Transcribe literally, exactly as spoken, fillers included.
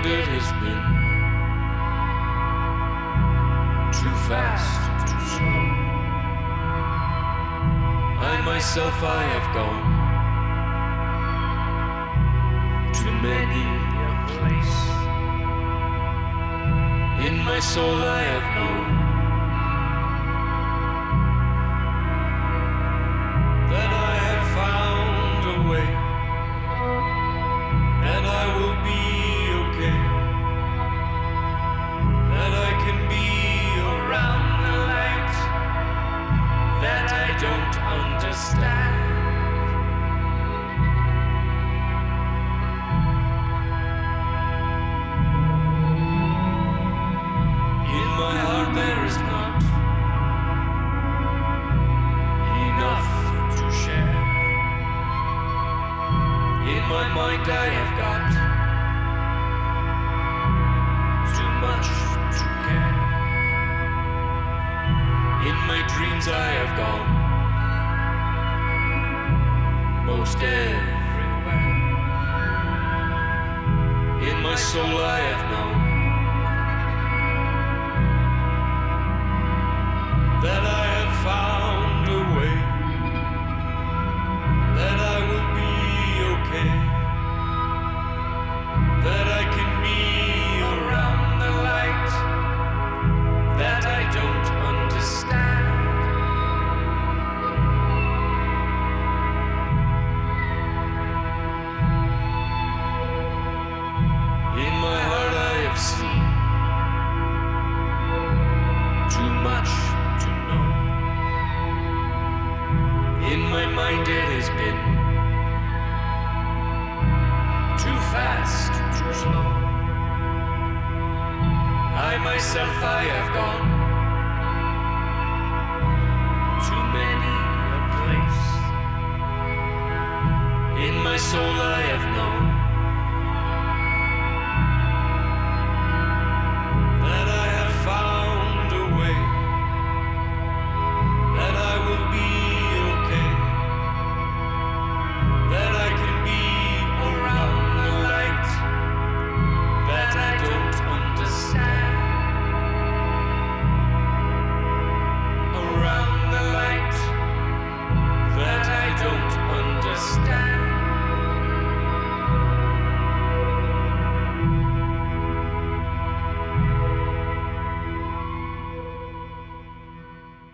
mind it has been too fast, too slow. I myself I have gone to many a place. In my soul I have known that I have found a way, that I will be okay, that I can be around the light that I don't understand. In my heart there is not enough to share. In my mind I have got too much to care. In my dreams I have gone most everywhere. In my soul I have known that I have found a way, that I will be okay, that I can be around the light that I don't understand. In my heart I have seen too much to know. In my mind it has been too fast, too slow. I myself I have gone to many a place. In my soul I have known